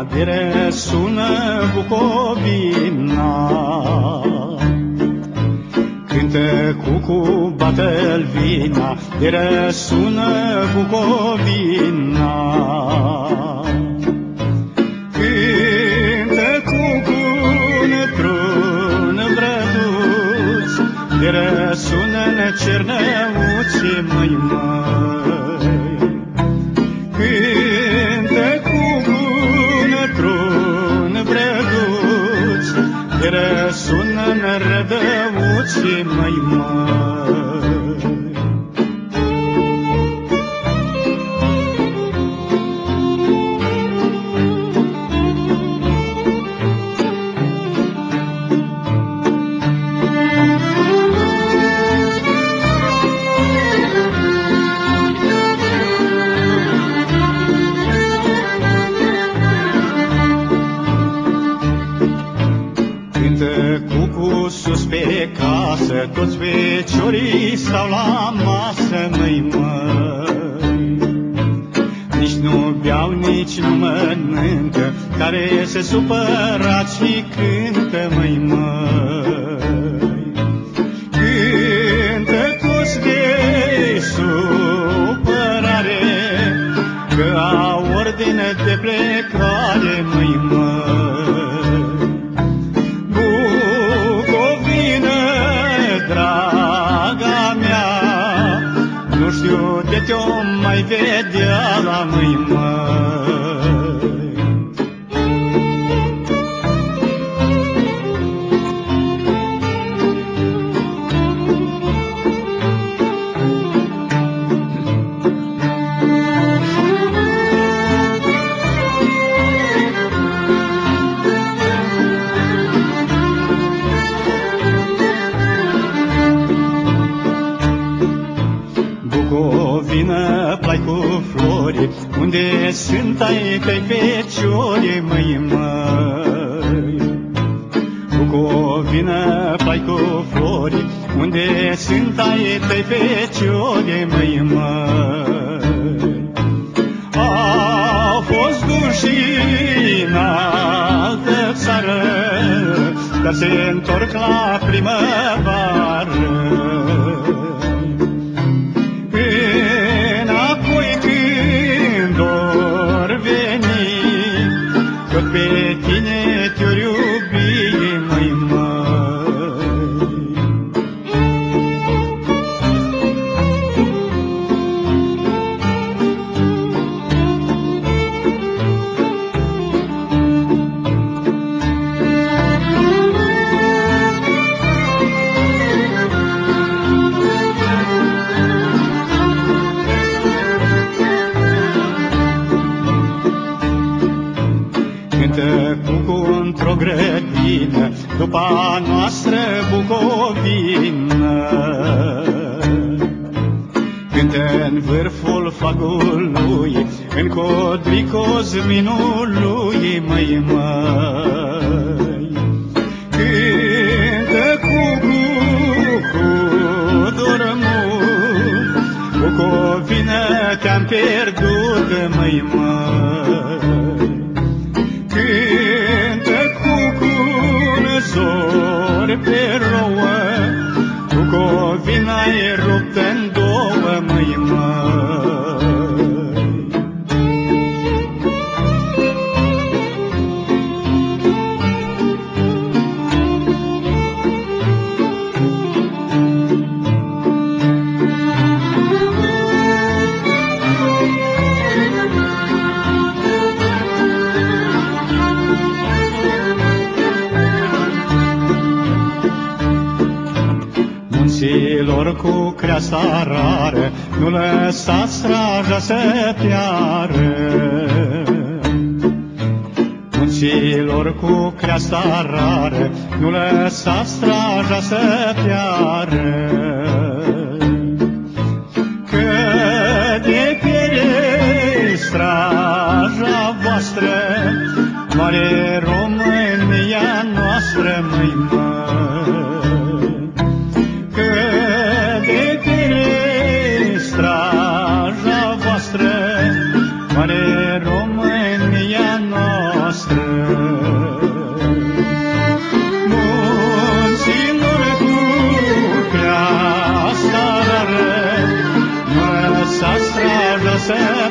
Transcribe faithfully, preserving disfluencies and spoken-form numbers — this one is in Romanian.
de răsună Bucovina. Cântă cucu, bată-l vina, de răsună Bucovina. Cântă cucu într-un brăduț, de răsună-n Cernăuții, măi, măi. Cântă cucu într-un brăduț, de răsună-n Rădăuții, măi, măi. Sus pe casă, toți feciorii stau la masă, măi, măi. Nici nu beau, nici nu mănâncă, care se supărați și cântă, măi, măi. Cântă toți de supărare, că au ordine de plecare, măi, măi. Nu știu de te-o mai vedea la mâini, măi. Bucovina, plai cu flori, unde sunt ai tăi feciori, măi, măi. Bucovina, plai cu flori, unde sunt ai tăi feciori, măi, măi. Au fost duși în altă țară, dar se întorc la primăvară. Tot pe tine te-or iubi, măi, măi. Cântă cucu într-o grădină, după a noastră Bucovină. Cântă-n vârful fagului, în codricos minului, măi, măi. Cântă cucu cu dormul, Bucovină, te-am pierdut, măi, măi. Cântă cucu-n zori pe rouă, Bucovina-i ruptă-n două, măi, măi. Munților cu creasta rară, nu lăsați straja să piară. Munților cu creasta rară, nu lăsați straja să piară. Că de pierde straja voastră, mare România noastră, măi, măi. Mare România noastră, să